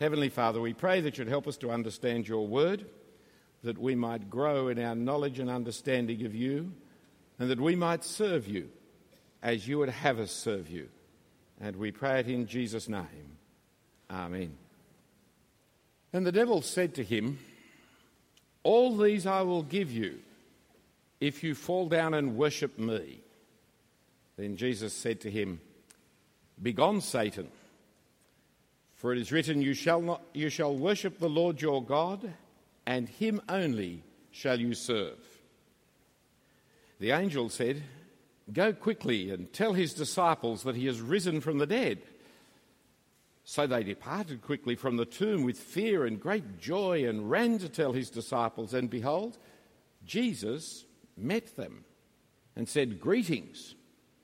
Heavenly Father, we pray that you'd help us to understand your word, that we might grow in our knowledge and understanding of you, and that we might serve you as you would have us serve you. And we pray it in Jesus' name. Amen. And the devil said to him, "All these I will give you if you fall down and worship me." Then Jesus said to him, "Begone, Satan, for it is written, you shall worship the Lord your God, and him only shall you serve." The angel said, "Go quickly and tell his disciples that he has risen from the dead." So they departed quickly from the tomb with fear and great joy and ran to tell his disciples. And behold, Jesus met them and said, "Greetings."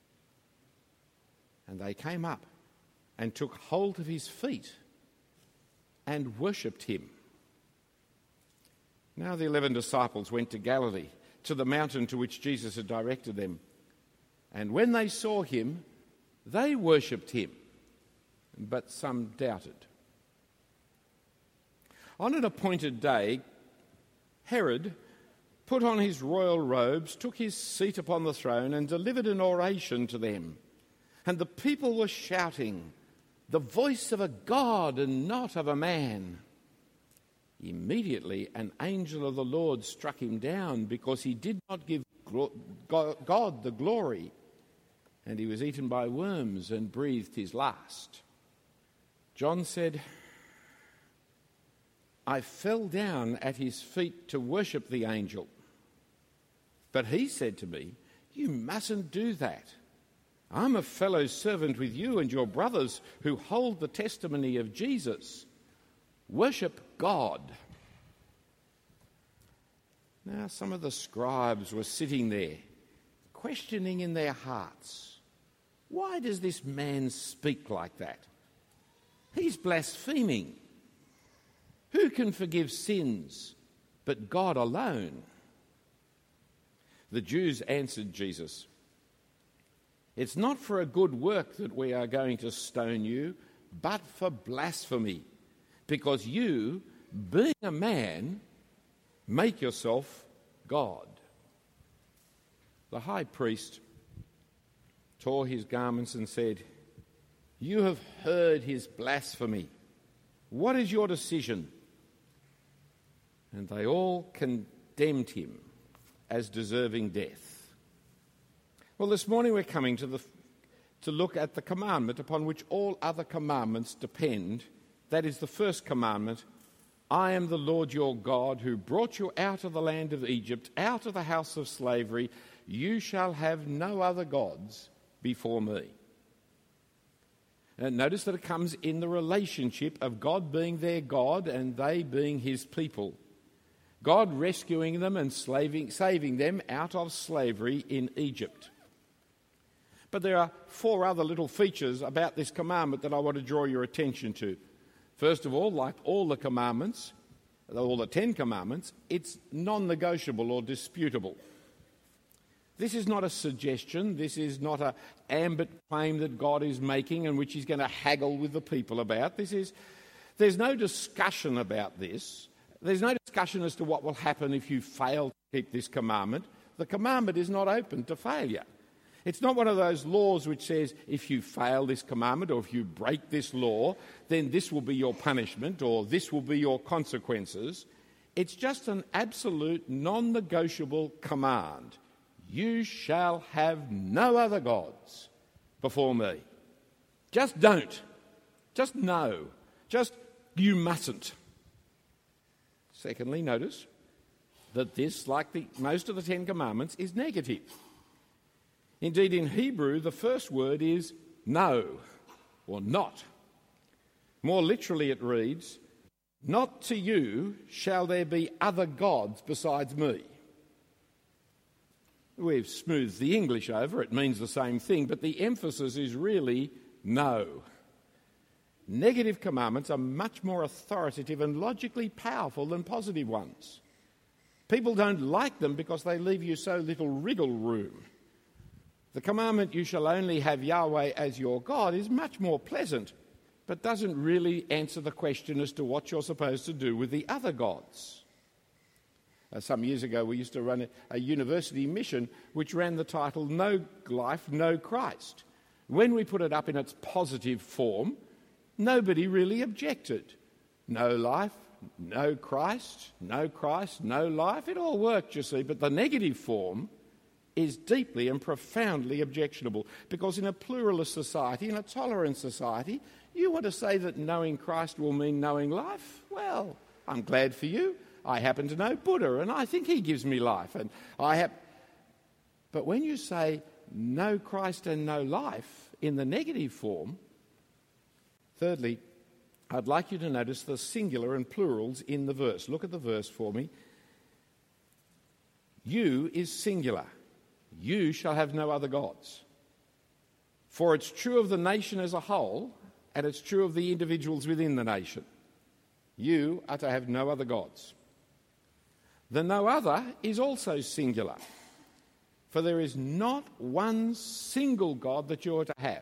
And they came up and took hold of his feet and worshipped him. Now the 11 disciples went to Galilee, to the mountain to which Jesus had directed them. And when they saw him, they worshipped him, but some doubted. On an appointed day, Herod put on his royal robes, took his seat upon the throne, and delivered an oration to them. And the people were shouting, "The voice of a God and not of a man." Immediately an angel of the Lord struck him down because he did not give God the glory, and he was eaten by worms and breathed his last. John said, "I fell down at his feet to worship the angel. But he said to me, 'You mustn't do that. I'm a fellow servant with you and your brothers who hold the testimony of Jesus. Worship God.'" Now some of the scribes were sitting there, questioning in their hearts, "Why does this man speak like that? He's blaspheming. Who can forgive sins but God alone?" The Jews answered Jesus, "It's not for a good work that we are going to stone you, but for blasphemy, because you, being a man, make yourself God." The high priest tore his garments and said, "You have heard his blasphemy. What is your decision?" And they all condemned him as deserving death. Well, this morning we're coming to look at the commandment upon which all other commandments depend. That is the first commandment, "I am the Lord your God who brought you out of the land of Egypt, out of the house of slavery. You shall have no other gods before me." And notice that it comes in the relationship of God being their God and they being his people. God rescuing them and saving them out of slavery in Egypt. But there are 4 other little features about this commandment that I want to draw your attention to. First of all, like all the commandments, all the 10 commandments, it's non-negotiable or disputable. This is not a suggestion. This is not an ambit claim that God is making and which he's going to haggle with the people about. There's no discussion about this. There's no discussion as to what will happen if you fail to keep this commandment. The commandment is not open to failure. It's not one of those laws which says if you fail this commandment or if you break this law, then this will be your punishment or this will be your consequences. It's just an absolute non-negotiable command. You shall have no other gods before me. Just don't. Just no. Just you mustn't. Secondly, notice that this, like most of the 10 commandments, is negative. Indeed, in Hebrew, the first word is no, or not. More literally it reads, "Not to you shall there be other gods besides me." We've smoothed the English over, it means the same thing, but the emphasis is really no. Negative commandments are much more authoritative and logically powerful than positive ones. People don't like them because they leave you so little wriggle room. The commandment, "You shall only have Yahweh as your God," is much more pleasant but doesn't really answer the question as to what you're supposed to do with the other gods. Some years ago, we used to run a university mission which ran the title No Life, No Christ. When we put it up in its positive form, nobody really objected. No life, no Christ, no Christ, no life. It all worked, you see, but the negative form is deeply and profoundly objectionable, because in a pluralist society, in a tolerant society, you want to say that knowing Christ will mean knowing life? Well, I'm glad for you. I happen to know Buddha, and I think he gives me life. But when you say no Christ and no life in the negative form, thirdly, I'd like you to notice the singular and plurals in the verse. Look at the verse for me. You is singular. You shall have no other gods. For it's true of the nation as a whole, and it's true of the individuals within the nation. You are to have no other gods. The no other is also singular, for there is not one single God that you are to have.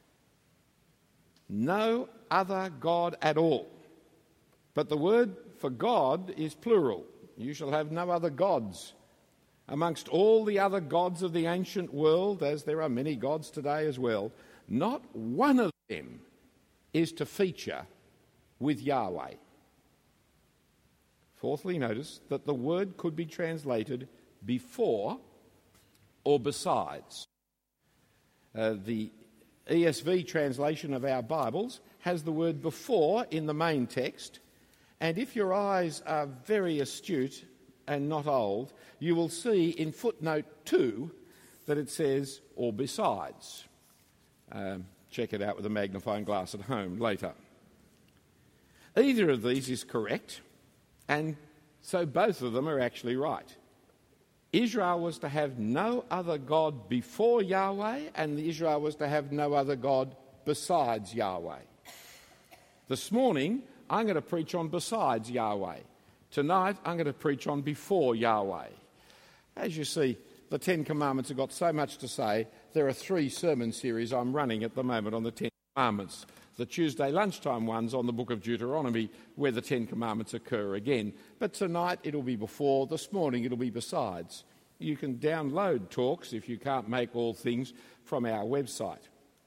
No other God at all. But the word for God is plural. You shall have no other gods. Amongst all the other gods of the ancient world, as there are many gods today as well, not one of them is to feature with Yahweh. Fourthly, notice that the word could be translated before or besides. The ESV translation of our Bibles has the word before in the main text, and if your eyes are very astute and not old, you will see in footnote 2 that it says or besides. Check it out with a magnifying glass at home later. Either of these is correct, and so both of them are actually right. Israel was to have no other God before Yahweh, and Israel was to have no other God besides Yahweh. This morning, I'm going to preach on besides Yahweh. Tonight, I'm going to preach on before Yahweh. As you see, the Ten Commandments have got so much to say. There are 3 sermon series I'm running at the moment on the Ten Commandments. The Tuesday lunchtime one's on the book of Deuteronomy, where the Ten Commandments occur again. But tonight it'll be before, this morning it'll be besides. You can download talks, if you can't make all things, from our website.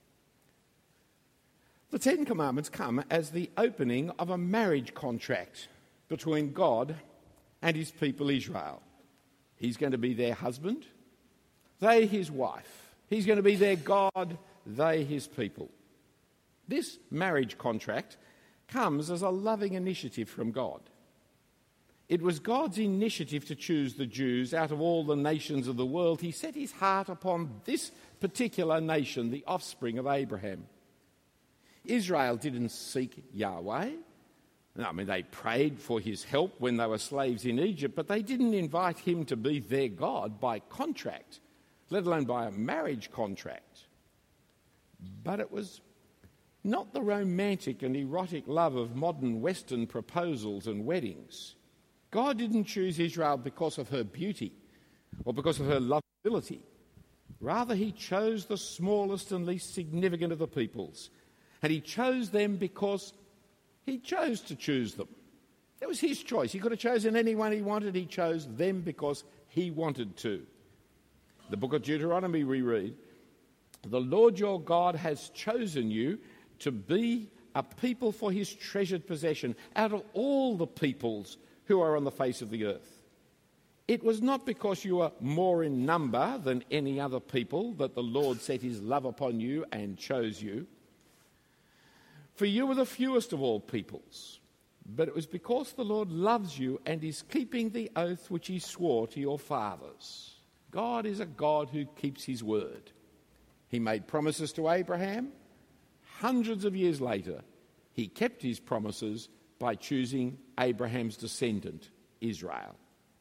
The Ten Commandments come as the opening of a marriage contract between God and his people Israel. He's going to be their husband, they his wife. He's going to be their God, they his people. This marriage contract comes as a loving initiative from God. It was God's initiative to choose the Jews out of all the nations of the world. He set his heart upon this particular nation, the offspring of Abraham. Israel didn't seek Yahweh. I mean, they prayed for his help when they were slaves in Egypt, but they didn't invite him to be their God by contract, let alone by a marriage contract. But it was not the romantic and erotic love of modern Western proposals and weddings. God didn't choose Israel because of her beauty or because of her lovability. Rather, he chose the smallest and least significant of the peoples. And he chose them because he chose to choose them. It was his choice. He could have chosen anyone he wanted. He chose them because he wanted to. The book of Deuteronomy we read, "The Lord your God has chosen you to be a people for his treasured possession out of all the peoples who are on the face of the earth." It was not because you are more in number than any other people that the Lord set his love upon you and chose you. For you were the fewest of all peoples. But it was because the Lord loves you and is keeping the oath which he swore to your fathers. God is a God who keeps his word. He made promises to Abraham. Hundreds of years later, he kept his promises by choosing Abraham's descendant, Israel.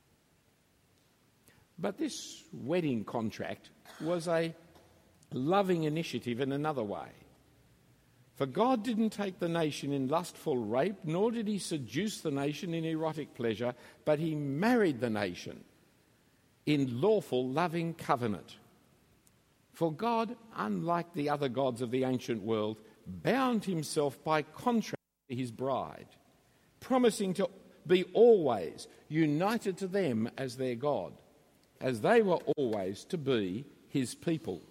But this wedding contract was a loving initiative in another way. For God didn't take the nation in lustful rape, nor did he seduce the nation in erotic pleasure, but he married the nation in lawful, loving covenant. For God, unlike the other gods of the ancient world, bound himself by contract to his bride, promising to be always united to them as their God, as they were always to be his people.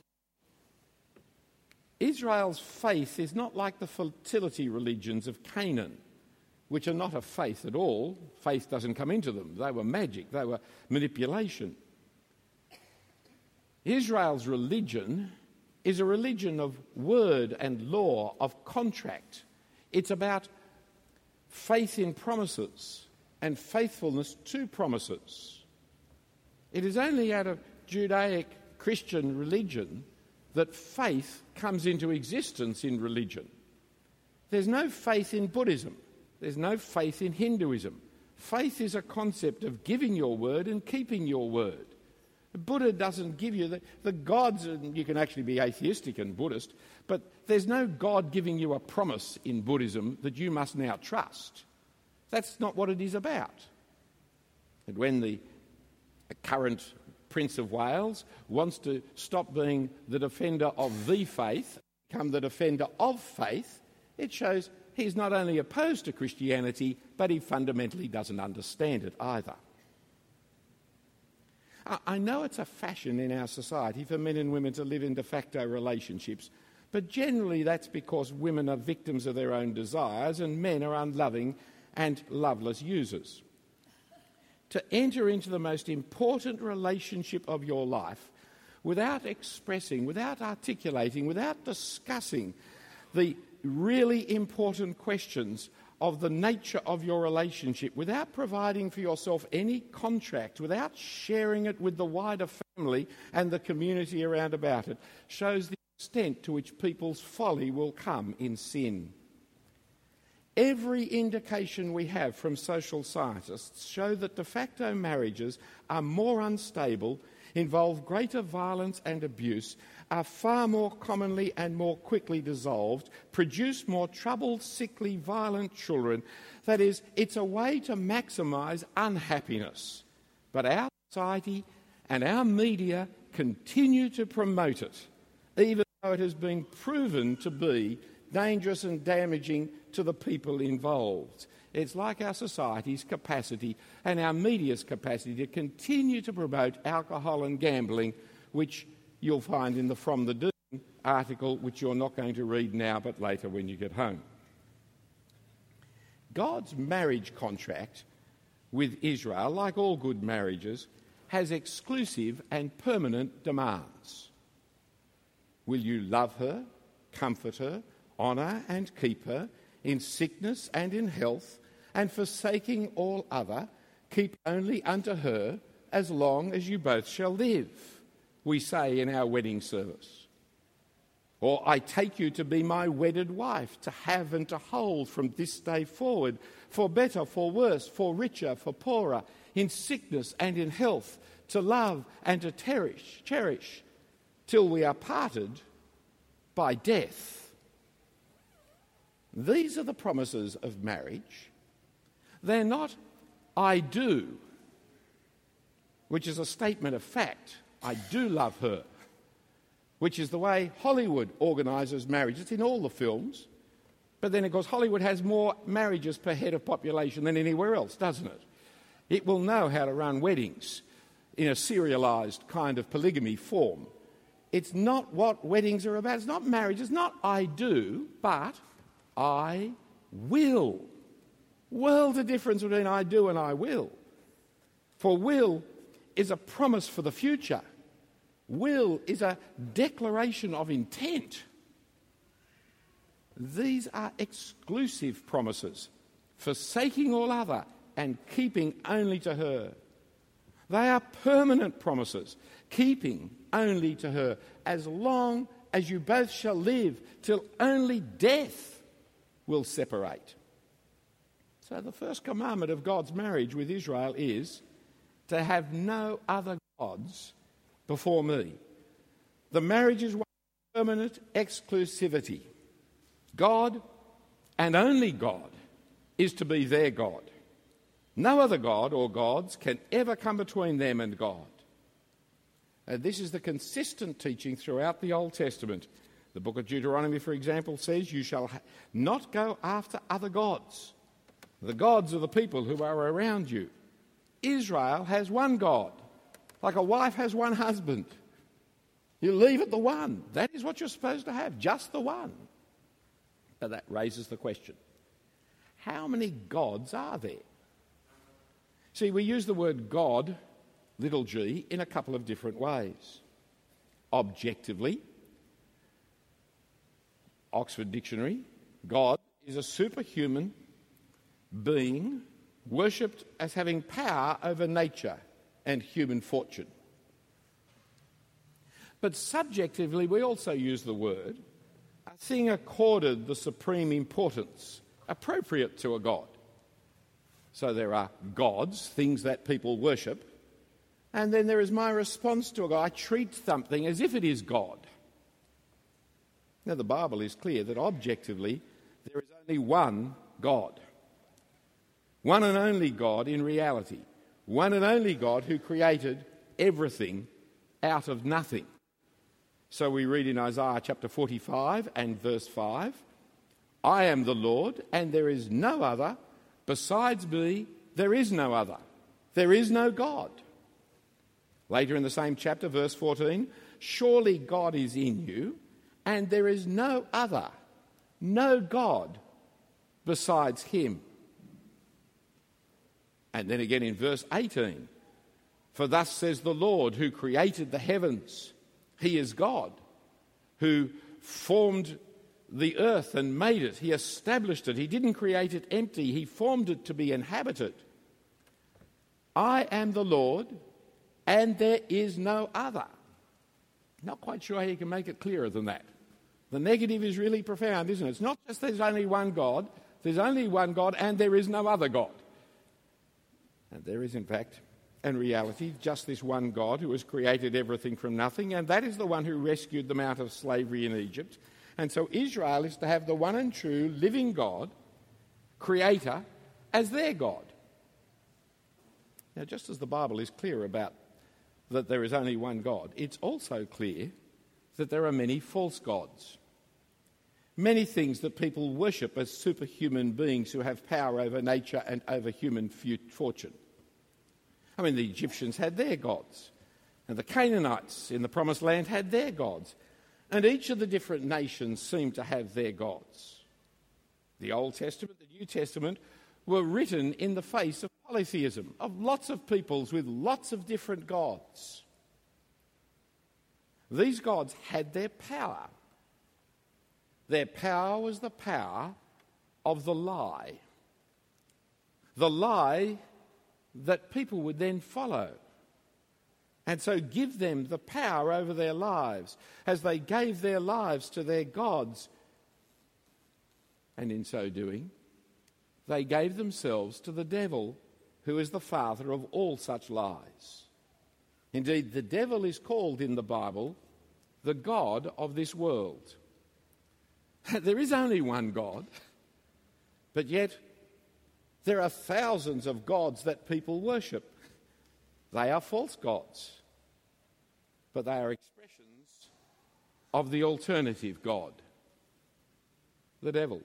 Israel's faith is not like the fertility religions of Canaan, which are not a faith at all. Faith doesn't come into them. They were magic. They were manipulation. Israel's religion is a religion of word and law, of contract. It's about faith in promises and faithfulness to promises. It is only out of Judaic Christian religion that faith comes into existence in religion. There's no faith in Buddhism. There's no faith in Hinduism. Faith is a concept of giving your word and keeping your word. Buddha doesn't give you the gods, and you can actually be atheistic and Buddhist, but there's no God giving you a promise in Buddhism that you must now trust. That's not what it is about. And when the current Prince of Wales wants to stop being the defender of the faith, become the defender of faith, it shows he's not only opposed to Christianity, but he fundamentally doesn't understand it either. I know it's a fashion in our society for men and women to live in de facto relationships, but generally that's because women are victims of their own desires and men are unloving and loveless users. To enter into the most important relationship of your life without expressing, without articulating, without discussing the really important questions of the nature of your relationship, without providing for yourself any contract, without sharing it with the wider family and the community around about it, shows the extent to which people's folly will come in sin. Every indication we have from social scientists show that de facto marriages are more unstable, involve greater violence and abuse, are far more commonly and more quickly dissolved, produce more troubled, sickly, violent children. That is, it's a way to maximise unhappiness. But our society and our media continue to promote it, even though it has been proven to be dangerous and damaging to the people involved. It's like our society's capacity and our media's capacity to continue to promote alcohol and gambling, which you'll find in the From the Dune article, which you're not going to read now but later when you get home. God's marriage contract with Israel, like all good marriages, has exclusive and permanent demands. Will you love her, comfort her, honour and keep her, in sickness and in health, and forsaking all other, keep only unto her as long as you both shall live, we say in our wedding service. Or, I take you to be my wedded wife, to have and to hold from this day forward, for better, for worse, for richer, for poorer, in sickness and in health, to love and to cherish, till we are parted by death. These are the promises of marriage. They're not, I do, which is a statement of fact. I do love her, which is the way Hollywood organises marriage. It's in all the films. But then, of course, Hollywood has more marriages per head of population than anywhere else, doesn't it? It will know how to run weddings in a serialised kind of polygamy form. It's not what weddings are about. It's not marriage. It's not I do, but I will. World of difference between I do and I will. For will is a promise for the future. Will is a declaration of intent. These are exclusive promises, forsaking all other and keeping only to her. They are permanent promises, keeping only to her, as long as you both shall live, till only death will separate. So the first commandment of God's marriage with Israel is to have no other gods before me. The marriage is one of permanent exclusivity. God, and only God, is to be their God. No other god or gods can ever come between them and God. This is the consistent teaching throughout the Old Testament, The book of Deuteronomy, for example, says, "You shall not go after other gods." The gods are the people who are around you. Israel has one God, like a wife has one husband. You leave it the one. That is what you're supposed to have, just the one. But that raises the question, how many gods are there? See, we use the word God, little g, in a couple of different ways. Objectively, Oxford Dictionary, God is a superhuman being worshipped as having power over nature and human fortune. But subjectively, we also use the word a thing accorded the supreme importance appropriate to a god. So there are gods, things that people worship, and then there is my response to a god. I treat something as if it is God. Now, the Bible is clear that objectively there is only one God. One and only God in reality. One and only God who created everything out of nothing. So we read in Isaiah chapter 45 and verse 5, "I am the Lord, and there is no other. Besides me, there is no other. There is no God." Later in the same chapter, verse 14, "Surely God is in you, and there is no other, no God besides him." And then again in verse 18, "For thus says the Lord who created the heavens, he is God, who formed the earth and made it. He established it. He didn't create it empty. He formed it to be inhabited. I am the Lord, and there is no other." Not quite sure how you can make it clearer than that. The negative is really profound, isn't it? It's not just there's only one God, there's only one God and there is no other God. And there is, in fact, in reality, just this one God who has created everything from nothing, and that is the one who rescued them out of slavery in Egypt. And so Israel is to have the one and true living God, Creator, as their God. Now, just as the Bible is clear about that there is only one God, it's also clear that there are many false gods. Many things that people worship as superhuman beings who have power over nature and over human fortune. I mean, the Egyptians had their gods, and the Canaanites in the Promised Land had their gods, and each of the different nations seemed to have their gods. The Old Testament, the New Testament, were written in the face of polytheism, of lots of peoples with lots of different gods. These gods had their power. Their power was the power of the lie. The lie that people would then follow. And so give them the power over their lives as they gave their lives to their gods. And in so doing, they gave themselves to the devil, who is the father of all such lies. Indeed, the devil is called in the Bible the God of this world. There is only one God, but yet there are thousands of gods that people worship. They are false gods, but they are expressions of the alternative God, the devil.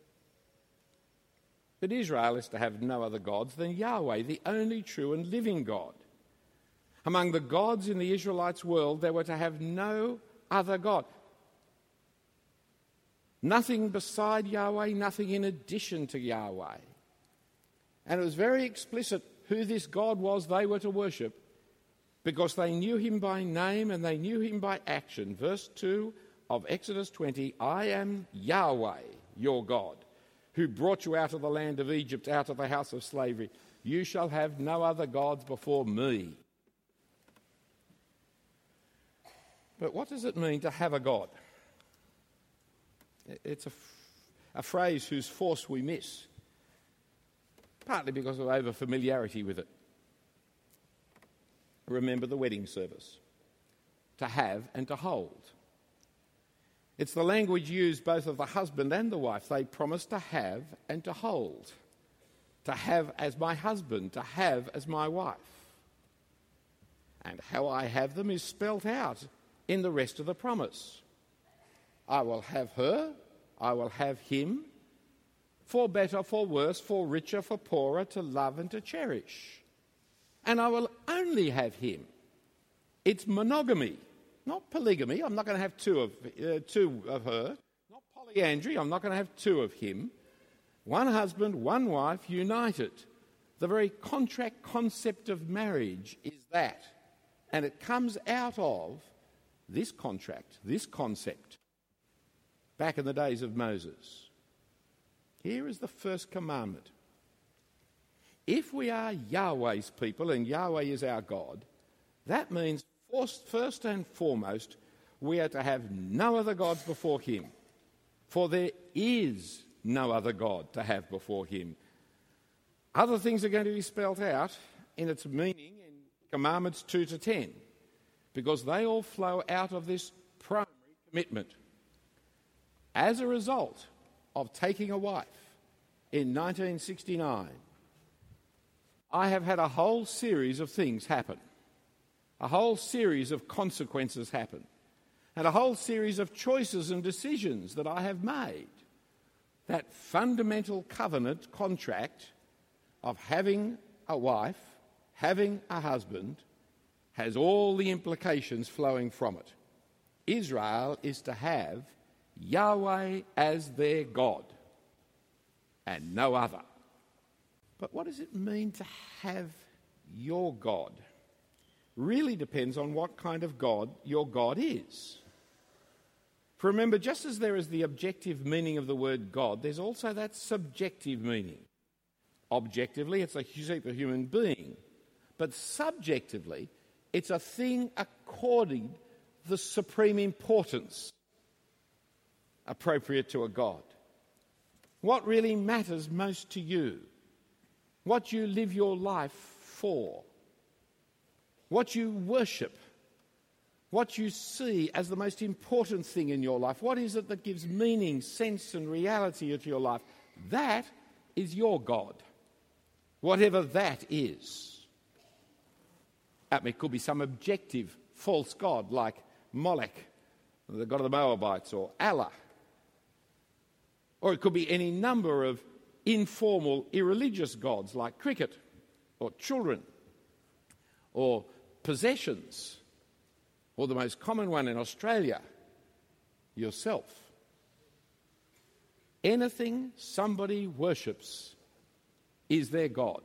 But Israel is to have no other gods than Yahweh, the only true and living God. Among the gods in the Israelites' world, they were to have no other God. Nothing beside Yahweh, nothing in addition to Yahweh. And it was very explicit who this God was they were to worship, because they knew him by name and they knew him by action. Verse 2 of Exodus 20, "I am Yahweh, your God, who brought you out of the land of Egypt, out of the house of slavery. You shall have no other gods before me." But what does it mean to have a God? It's a phrase whose force we miss, partly because of over-familiarity with it. Remember the wedding service. To have and to hold. It's the language used both of the husband and the wife. They promise to have and to hold. To have as my husband, to have as my wife. And how I have them is spelt out in the rest of the promise. I will have her, I will have him, for better, for worse, for richer, for poorer, to love and to cherish. And I will only have him. It's monogamy, not polygamy. I'm not going to have two of her. Not polyandry. I'm not going to have two of him. One husband, one wife, united. The very contract concept of marriage is that. And it comes out of this contract, this concept, back in the days of Moses. Here is the first commandment. If we are Yahweh's people and Yahweh is our God, that means first and foremost we are to have no other gods before him. For there is no other God to have before him. Other things are going to be spelt out in its meaning in Commandments 2 to 10, because they all flow out of this primary commitment. As a result of taking a wife in 1969, I have had a whole series of things happen, a whole series of consequences happen, and a whole series of choices and decisions that I have made. That fundamental covenant contract of having a wife, having a husband, has all the implications flowing from it. Israel is to have Yahweh as their God and no other. But what does it mean to have your God? Really depends on what kind of God your God is. For remember, just as there is the objective meaning of the word God, there's also that subjective meaning. Objectively, it's a superhuman being. But subjectively, it's a thing according the supreme importance appropriate to a God. What really matters most to you? What you live your life for? What you worship? What you see as the most important thing in your life? What is it that gives meaning, sense and reality to your life? That is your God, whatever that is. It could be some objective false god like Molech, the god of the Moabites, or Allah. Or it could be any number of informal, irreligious gods like cricket, or children, or possessions, or the most common one in Australia, yourself. Anything somebody worships is their God.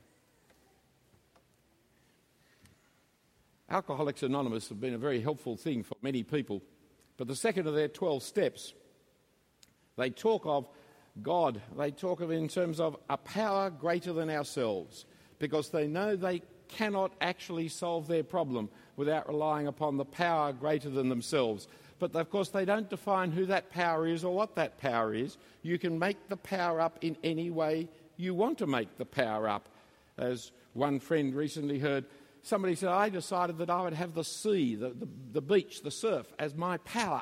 Alcoholics Anonymous have been a very helpful thing for many people, but the second of their 12 steps, they talk of God, they talk of it in terms of a power greater than ourselves, because they know they cannot actually solve their problem without relying upon the power greater than themselves. But of course they don't define who that power is or what that power is. You can make the power up in any way you want to make the power up. As one friend recently heard, somebody said, I decided that I would have the sea, the beach, the surf as my power.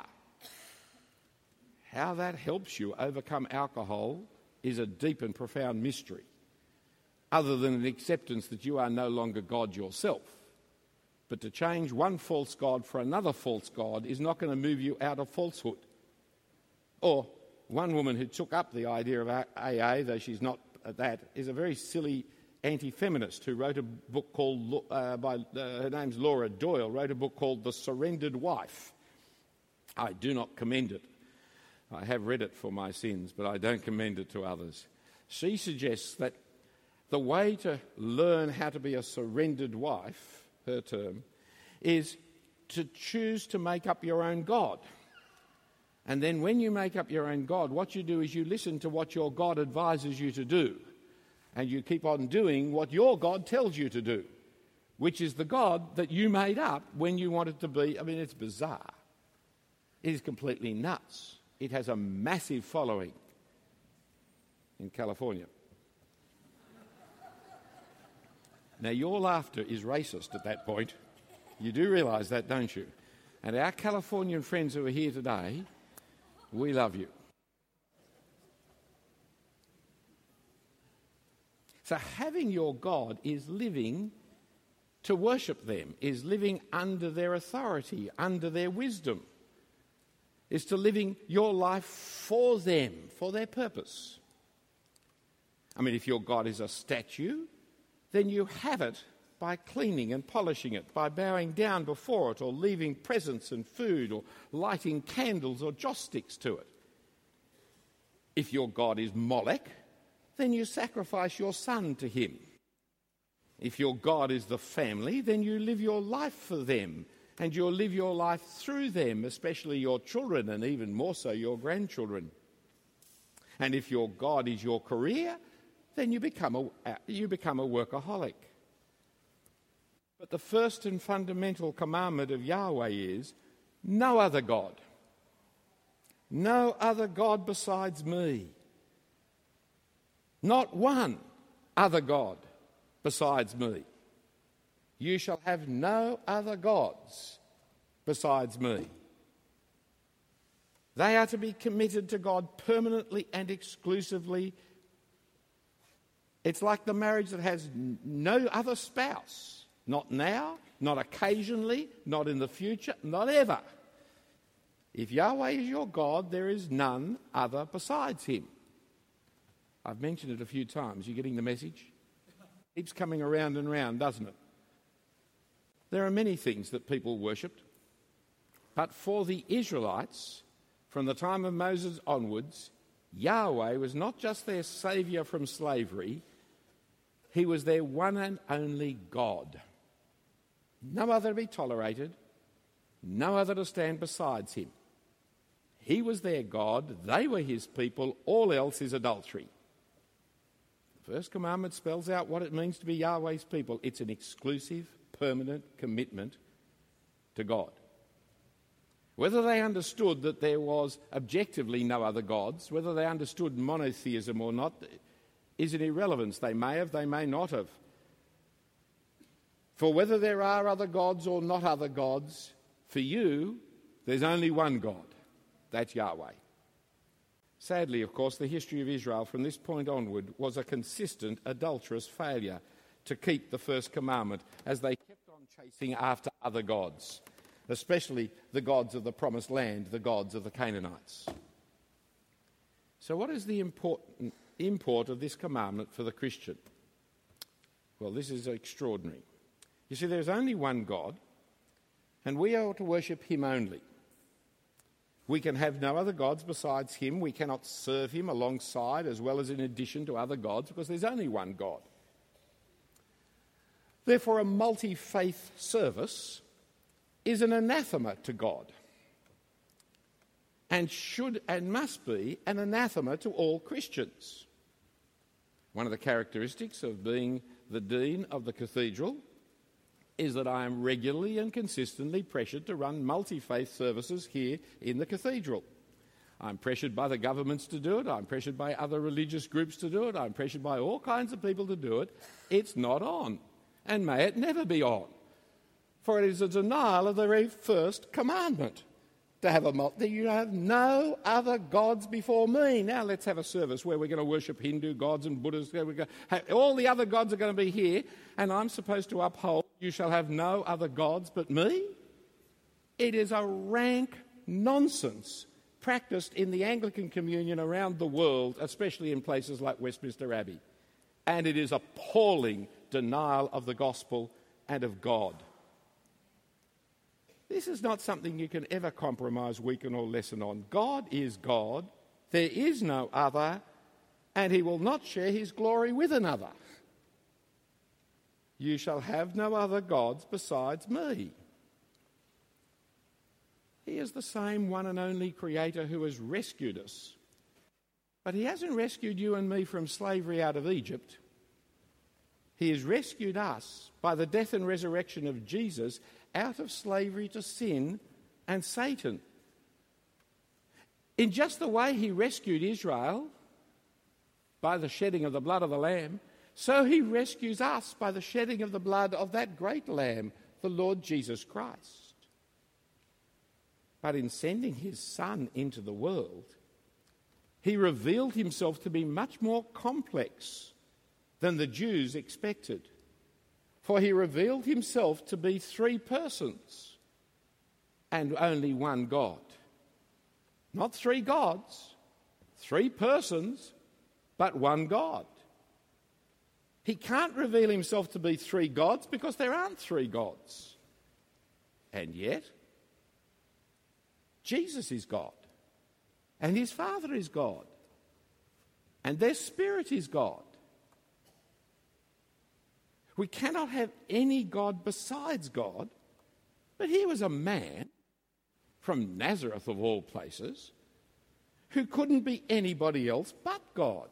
How that helps you overcome alcohol is a deep and profound mystery, other than an acceptance that you are no longer God yourself. But to change one false god for another false god is not going to move you out of falsehood. Or one woman who took up the idea of AA, though she's not that, is a very silly anti-feminist who wrote a book called, her name's Laura Doyle, wrote a book called The Surrendered Wife. I do not commend it. I have read it for my sins, but I don't commend it to others. She suggests that the way to learn how to be a surrendered wife, her term, is to choose to make up your own God. And then when you make up your own God, what you do is you listen to what your God advises you to do. And you keep on doing what your God tells you to do, which is the God that you made up when you wanted to be. I mean, it's bizarre. It is completely nuts. It has a massive following in California. Now, your laughter is racist at that point. You do realise that, don't you? And our Californian friends who are here today, we love you. So having your God is living to worship them, is living under their authority, under their wisdom. is to living your life for them, for their purpose. I mean, if your God is a statue, then you have it by cleaning and polishing it, by bowing down before it, or leaving presents and food, or lighting candles or joss sticks to it. If your God is Molech, then you sacrifice your son to him. If your God is the family, then you live your life for them, and you'll live your life through them, especially your children, and even more so your grandchildren. And if your God is your career, then you become a workaholic. But the first and fundamental commandment of Yahweh is, no other God. No other God besides me. Not one other God besides me. You shall have no other gods besides me. They are to be committed to God permanently and exclusively. It's like the marriage that has no other spouse. Not now, not occasionally, not in the future, not ever. If Yahweh is your God, there is none other besides him. I've mentioned it a few times. You getting the message? Keeps coming around and round, doesn't it? There are many things that people worshipped, but for the Israelites, from the time of Moses onwards, Yahweh was not just their saviour from slavery, he was their one and only God. No other to be tolerated, no other to stand besides him. He was their God, they were his people, all else is adultery. The first commandment spells out what it means to be Yahweh's people. It's an exclusive, permanent commitment to God. Whether they understood that there was objectively no other gods, whether they understood monotheism or not, is an irrelevance. They may have, they may not have. For whether there are other gods or not other gods, for you, there's only one God. That's Yahweh. Sadly, of course, the history of Israel from this point onward was a consistent adulterous failure to keep the first commandment as they kept on chasing after other gods, especially the gods of the promised land, the gods of the Canaanites. So what is the import of this commandment for the Christian? Well, this is extraordinary. You see, there's only one God, and we are to worship him only. We can have no other gods besides him. We cannot serve him alongside as well as in addition to other gods because there's only one God. Therefore, a multi-faith service is an anathema to God and should and must be an anathema to all Christians. One of the characteristics of being the dean of the cathedral is that I am regularly and consistently pressured to run multi-faith services here in the cathedral. I'm pressured by the governments to do it. I'm pressured by other religious groups to do it. I'm pressured by all kinds of people to do it. It's not on, and may it never be on, for it is a denial of the very first commandment. You have no other gods before me. Now let's have a service where we're going to worship Hindu gods and Buddhist. All the other gods are going to be here, and I'm supposed to uphold, you shall have no other gods but me. It is a rank nonsense practiced in the Anglican communion around the world, especially in places like Westminster Abbey. And it is appalling denial of the gospel and of God. This is not something you can ever compromise, weaken or lessen on. God is God. There is no other, and he will not share his glory with another. You shall have no other gods besides me. He is the same one and only Creator who has rescued us. But he hasn't rescued you and me from slavery out of Egypt. He has rescued us by the death and resurrection of Jesus out of slavery to sin and Satan. In just the way he rescued Israel by the shedding of the blood of the Lamb, so he rescues us by the shedding of the blood of that great Lamb, the Lord Jesus Christ. But in sending his Son into the world, he revealed himself to be much more complex than the Jews expected. For he revealed himself to be three persons and only one God. Not three gods, three persons, but one God. He can't reveal himself to be three gods because there aren't three gods. And yet, Jesus is God, and his Father is God, and their Spirit is God. We cannot have any God besides God, but here was a man from Nazareth, of all places, who couldn't be anybody else but God.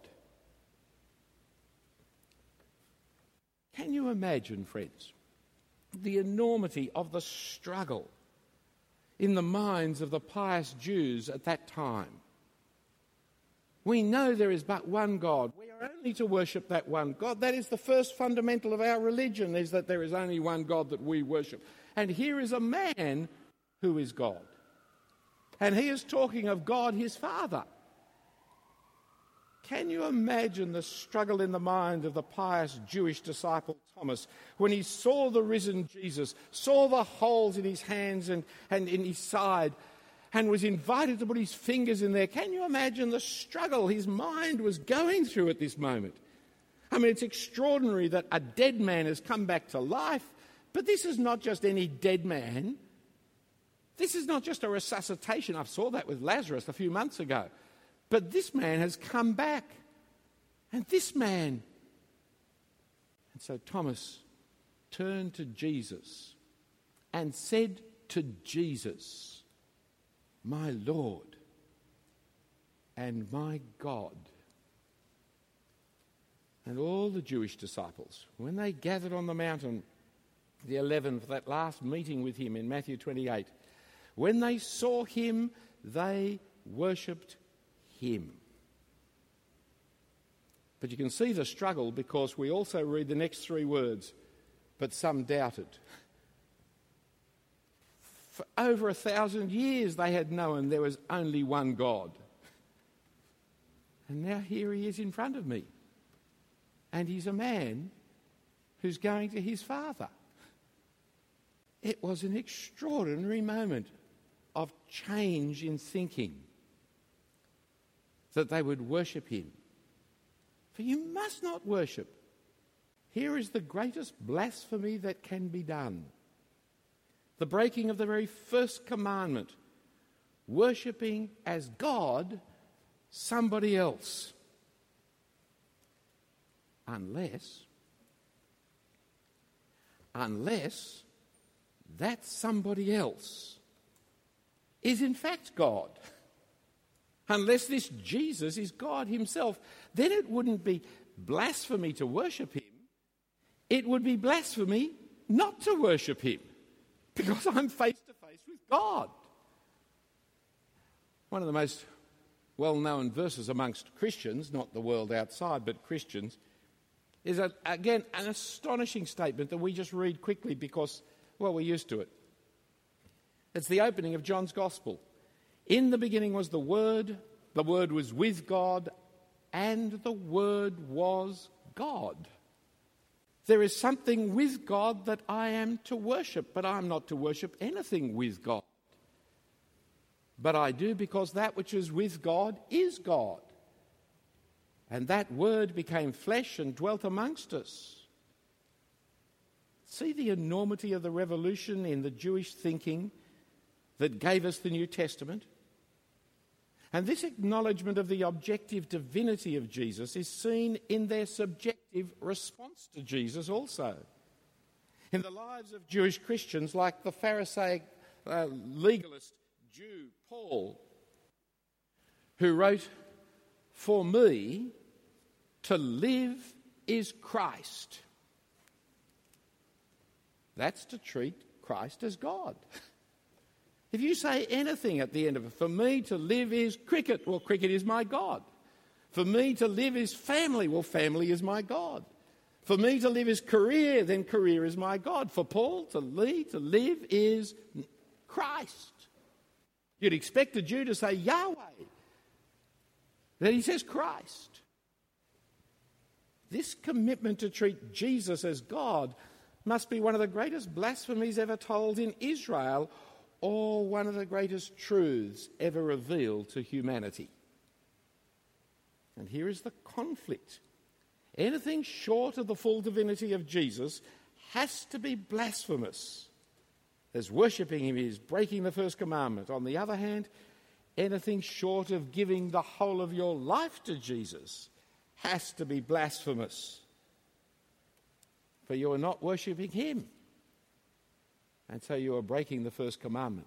Can you imagine, friends, the enormity of the struggle in the minds of the pious Jews at that time? We know there is but one God. We are only to worship that one God. That is the first fundamental of our religion, is that there is only one God that we worship. And here is a man who is God. And he is talking of God, his Father. Can you imagine the struggle in the mind of the pious Jewish disciple Thomas when he saw the risen Jesus, saw the holes in his hands and in his side, and was invited to put his fingers in there? Can you imagine the struggle his mind was going through at this moment? I mean, it's extraordinary that a dead man has come back to life, but this is not just any dead man. This is not just a resuscitation. I saw that with Lazarus a few months ago. But this man has come back. And this man. And so Thomas turned to Jesus and said to Jesus, "My Lord and my God." And all the Jewish disciples, when they gathered on the mountain, the 11, for that last meeting with him in Matthew 28, when they saw him, they worshipped him. But you can see the struggle because we also read the next three words, "But some doubted." For over 1,000 years they had known there was only one God. And now here he is in front of me. And he's a man who's going to his Father. It was an extraordinary moment of change in thinking that they would worship him. For you must not worship. Here is the greatest blasphemy that can be done. The breaking of the very first commandment, worshipping as God somebody else. Unless that somebody else is in fact God. Unless this Jesus is God himself, then it wouldn't be blasphemy to worship him. It would be blasphemy not to worship him, because I'm face to face with God. One of the most well-known verses amongst Christians, not the world outside, but Christians, is, again, an astonishing statement that we just read quickly because, well, we're used to it. It's the opening of John's Gospel. "In the beginning was the Word was with God, and the Word was God." There is something with God that I am to worship, but I'm not to worship anything with God. But I do because that which is with God is God. And that Word became flesh and dwelt amongst us. See the enormity of the revolution in the Jewish thinking that gave us the New Testament? And this acknowledgement of the objective divinity of Jesus is seen in their subjective response to Jesus also. In the lives of Jewish Christians, like the Pharisaic legalist Jew Paul, who wrote, "For me, to live is Christ." That's to treat Christ as God. If you say anything at the end of it, "For me to live is cricket," well, cricket is my God. For me to live is family, well, family is my God. For me to live is career, then career is my God. For Paul, to live is Christ. You'd expect a Jew to say Yahweh. Then he says Christ. This commitment to treat Jesus as God must be one of the greatest blasphemies ever told in Israel, or one of the greatest truths ever revealed to humanity. And here is the conflict. Anything short of the full divinity of Jesus has to be blasphemous, as worshipping him is breaking the first commandment. On the other hand, anything short of giving the whole of your life to Jesus has to be blasphemous, for you are not worshipping him, and so you are breaking the first commandment.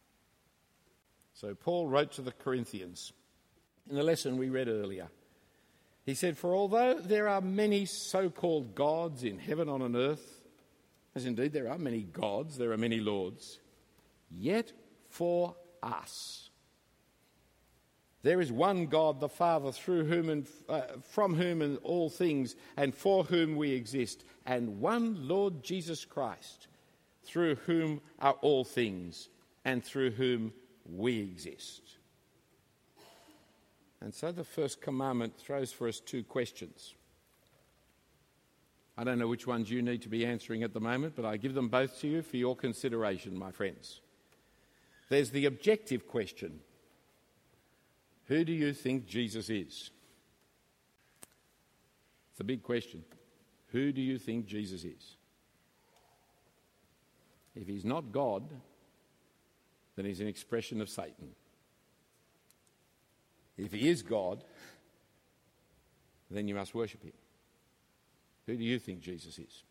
So Paul wrote to the Corinthians in the lesson we read earlier. He said, "For although there are many so-called gods in heaven, on and earth, as indeed there are many gods, there are many lords, yet for us there is one God, the Father, through whom and from whom and all things, and for whom we exist, and one Lord Jesus Christ, through whom are all things, and through whom we exist." And so the first commandment throws for us two questions. I don't know which ones you need to be answering at the moment, but I give them both to you for your consideration, my friends. There's the objective question. Who do you think Jesus is? It's a big question. Who do you think Jesus is? If he's not God, then he's an expression of Satan. If he is God, then you must worship him. Who do you think Jesus is?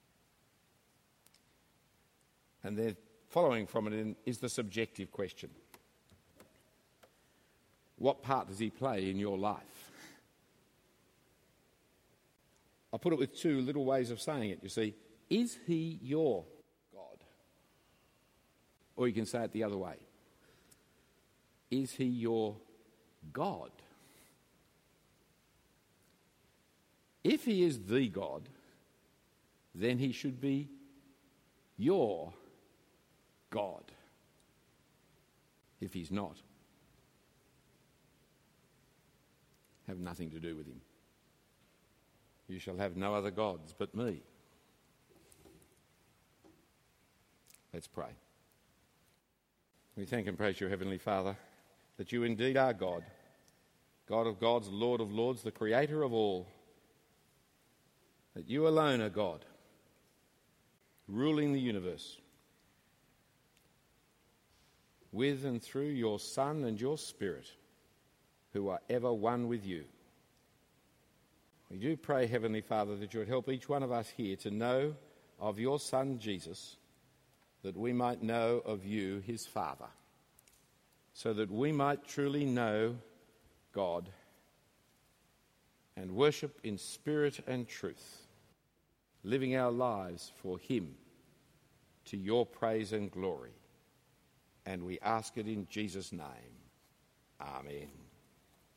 And then following from it is the subjective question. What part does he play in your life? I'll put it with two little ways of saying it. You see, is he your God? Or you can say it the other way. Is he your God? If he is the God, then he should be your God. If he's not, have nothing to do with him. You shall have no other gods but me. Let's pray. We thank and praise you, Heavenly Father, that you indeed are God, God of gods, Lord of lords, the creator of all, that you alone are God, ruling the universe, with and through your Son and your Spirit, who are ever one with you. We do pray, Heavenly Father, that you would help each one of us here to know of your Son, Jesus, that we might know of you, his Father, so that we might truly know God and worship in spirit and truth, living our lives for him, to your praise and glory. And we ask it in Jesus' name. Amen.